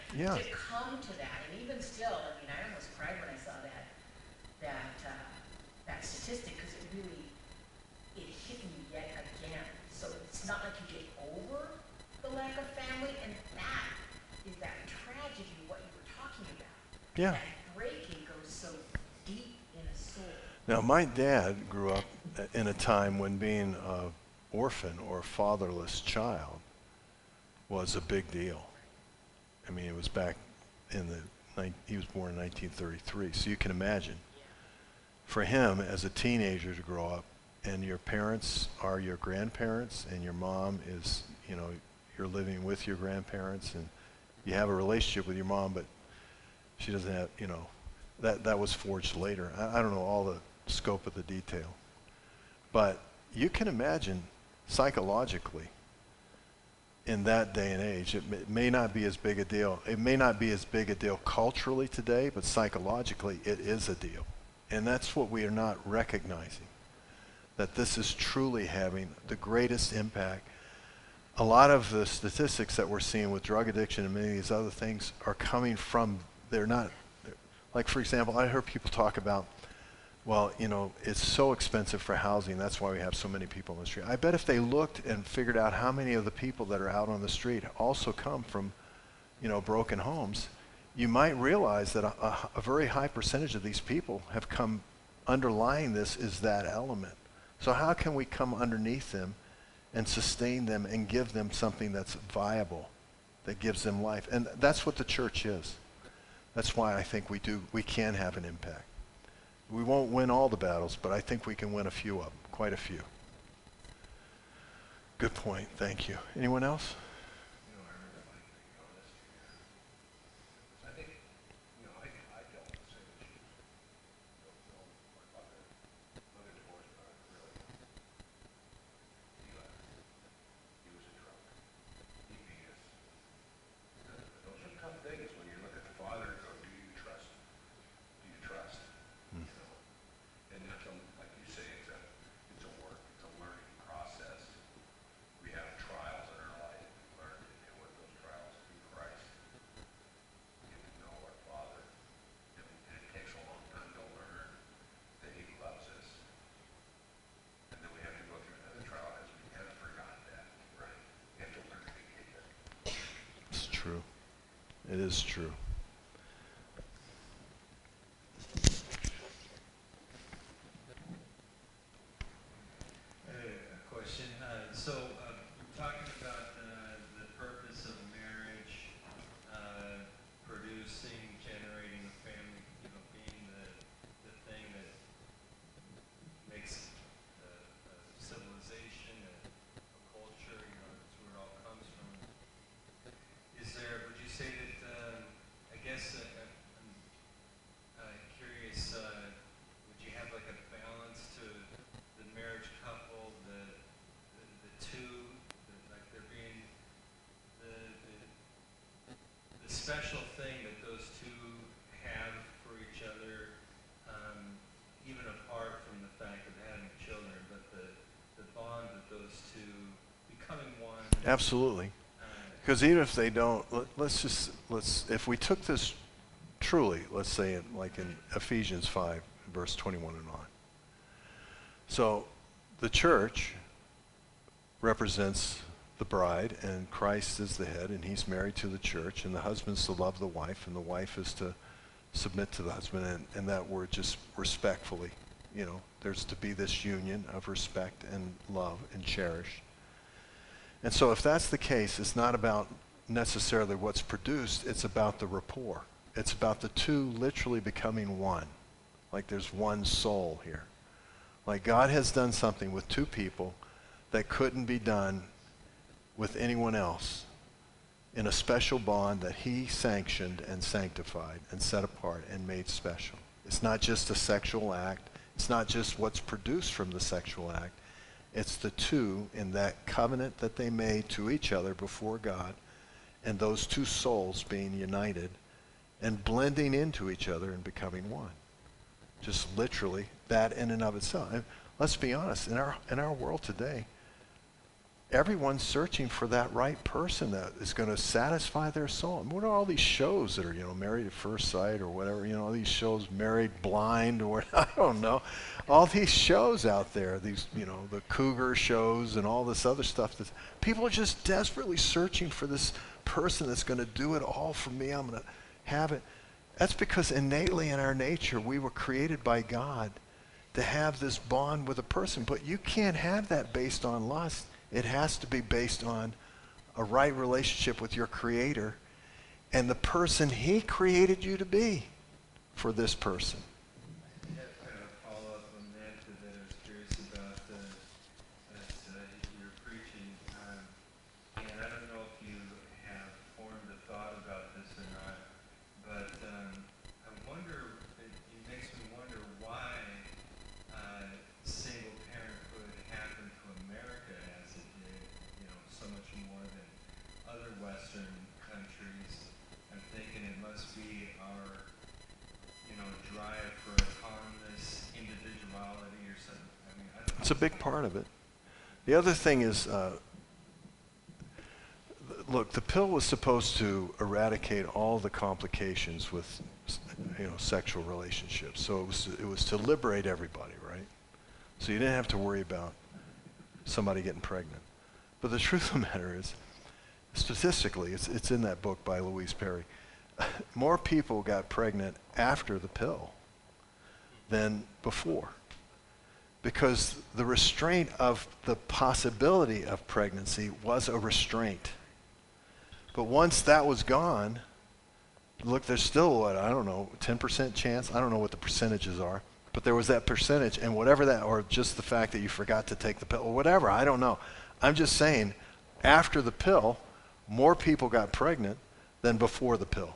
Yeah. to come to that. And even still, I mean, I almost cried when I saw that statistic, because it hit me yet again. So it's not like you get over the lack of family, and that is that tragedy, what you were talking about. Yeah. That breaking goes so deep in a soul. Now, my dad grew up in a time when being an orphan or fatherless child was a big deal. I mean, it was back in he was born in 1933, so you can imagine. Yeah. For him, as a teenager to grow up, and your parents are your grandparents, and your mom is, you're living with your grandparents, and you have a relationship with your mom, but she doesn't have, that was forged later. I don't know all the scope of the detail. But you can imagine psychologically in that day and age, it may not be as big a deal. It may not be as big a deal culturally today, but psychologically it is a deal. And that's what we are not recognizing, that this is truly having the greatest impact. A lot of the statistics that we're seeing with drug addiction and many of these other things are coming from, they're not, like for example, I heard people talk about, well, it's so expensive for housing, that's why we have so many people on the street. I bet if they looked and figured out how many of the people that are out on the street also come from, broken homes, you might realize that a very high percentage of these people have come, underlying this is that element. So how can we come underneath them and sustain them and give them something that's viable, that gives them life? And that's what the church is. That's why I think we can have an impact. We won't win all the battles, but I think we can win a few of them, quite a few. Good point. Thank you. Anyone else? I really like to be honest here. Because I think, I dealt with the same issues. My mother divorced when I was really young. He left. He was a drunk. He beat us. Those are tough things when you look at the father and go, do you trust? Do you trust? Mm. And it's like you say, it's a work, it's a learning process. We have trials in our life. We learn to deal with those trials through Christ. We get to know our Father. And it takes a long time to learn that He loves us. And then we have to go through another trial because we have forgotten that, right? We have to learn to forgive that. It's true. It is true. A question. We're talking about the purpose of marriage, producing, generating a family, being the thing that makes civilization, a culture, that's where it all comes from. Would you say that, I guess, I'm curious, would you have like a balance to the marriage couple, the two, like there being the special thing that those two have for each other, even apart from the fact of having children, but the bond that those two becoming one. Absolutely. Because even if they don't, if we took this truly, let's say like in Ephesians 5, verse 21 and on. So the church represents the bride, and Christ is the head, and he's married to the church, and the husband's to love the wife, and the wife is to submit to the husband, and that word just respectfully. There's to be this union of respect and love and cherish. And so if that's the case, it's not about necessarily what's produced, it's about the rapport. It's about the two literally becoming one. Like there's one soul here. Like God has done something with two people that couldn't be done with anyone else in a special bond that he sanctioned and sanctified and set apart and made special. It's not just a sexual act. It's not just what's produced from the sexual act. It's the two in that covenant that they made to each other before God, and those two souls being united and blending into each other and becoming one. Just literally that in and of itself. And let's be honest, in our world today, everyone's searching for that right person that is going to satisfy their soul. And what are all these shows that are, Married at First Sight or whatever, all these shows, Married Blind or I don't know, all these shows out there, these, the cougar shows and all this other stuff. That people are just desperately searching for this person that's going to do it all for me. I'm going to have it. That's because innately in our nature, we were created by God to have this bond with a person. But you can't have that based on lust. It has to be based on a right relationship with your Creator and the person He created you to be for this person. I have kind of a follow-up on that I was curious about that you're preaching. And I don't know if you have formed a thought about this or not, but I wonder, it makes me wonder why single parenthood happened to America as it did, so much more than other Western countries. I'm thinking it must be our, drive for autonomous individuality or something. I mean, I don't know. It's a big part of it. The other thing is, look, the pill was supposed to eradicate all the complications with, sexual relationships. So it was to liberate everybody, right? So you didn't have to worry about somebody getting pregnant. But the truth of the matter is, statistically, it's in that book by Louise Perry, more people got pregnant after the pill than before. Because the restraint of the possibility of pregnancy was a restraint. But once that was gone, look, there's still, 10% chance? I don't know what the percentages are. But there was that percentage, and whatever that, or just the fact that you forgot to take the pill, or whatever, I don't know. I'm just saying, after the pill, more people got pregnant than before the pill.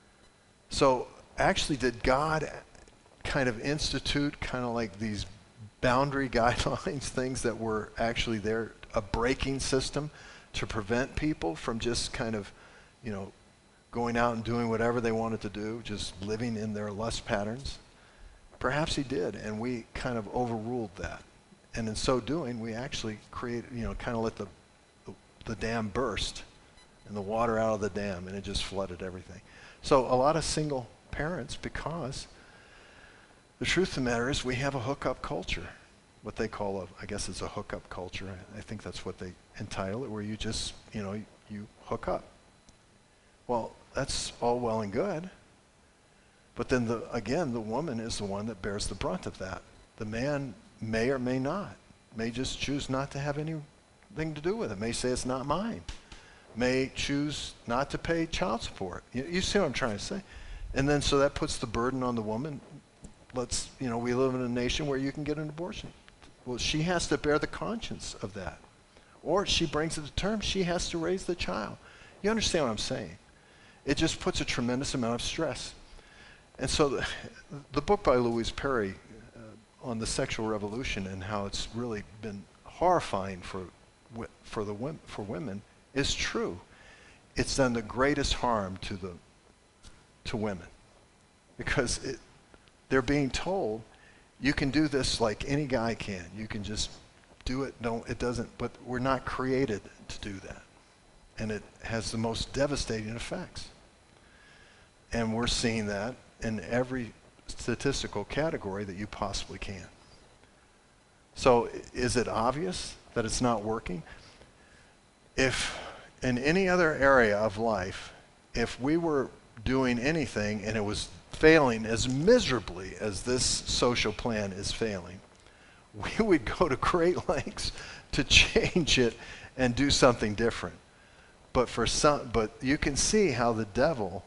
So actually, did God kind of institute kind of like these boundary guidelines, things that were actually there, a braking system to prevent people from just kind of, going out and doing whatever they wanted to do, just living in their lust patterns? Perhaps He did, and we kind of overruled that. And in so doing, we actually created, kind of let the dam burst and the water out of the dam, and it just flooded everything. So a lot of single parents, because the truth of the matter is we have a hookup culture, what they call I guess it's a hookup culture. I think that's what they entitle it, where you just, you hook up. Well, that's all well and good. But then, the woman is the one that bears the brunt of that. The man may or may not, may just choose not to have anything to do with it, may say it's not mine, may choose not to pay child support. You see what I'm trying to say? And then so that puts the burden on the woman. We live in a nation where you can get an abortion. Well, she has to bear the conscience of that. Or she brings it to term, she has to raise the child. You understand what I'm saying? It just puts a tremendous amount of stress. And so the book by Louise Perry on the sexual revolution and how it's really been horrifying for women is true. It's done the greatest harm to women, because they're being told you can do this like any guy can. You can just do it. No, it doesn't. But we're not created to do that, and it has the most devastating effects. And we're seeing that in every statistical category that you possibly can. So is it obvious that it's not working? If in any other area of life, if we were doing anything and it was failing as miserably as this social plan is failing, we would go to great lengths to change it and do something different. But you can see how the devil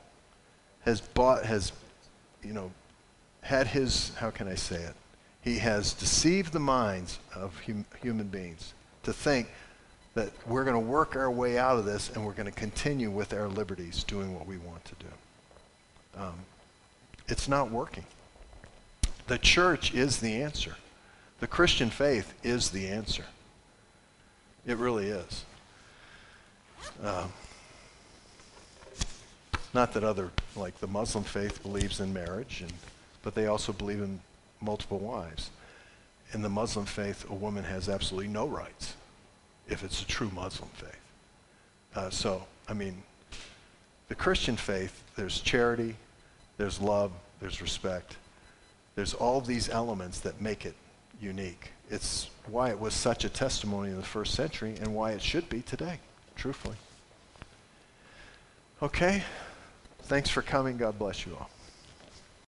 had his, how can I say it? He has deceived the minds of human beings to think that we're going to work our way out of this and we're going to continue with our liberties doing what we want to do. It's not working. The church is the answer. The Christian faith is the answer. It really is. Not that like the Muslim faith believes in marriage, but they also believe in multiple wives. In the Muslim faith, a woman has absolutely no rights. if it's a true Muslim faith. The Christian faith, there's charity, there's love, there's respect. There's all these elements that make it unique. It's why it was such a testimony in the first century and why it should be today, truthfully. Okay, thanks for coming. God bless you all.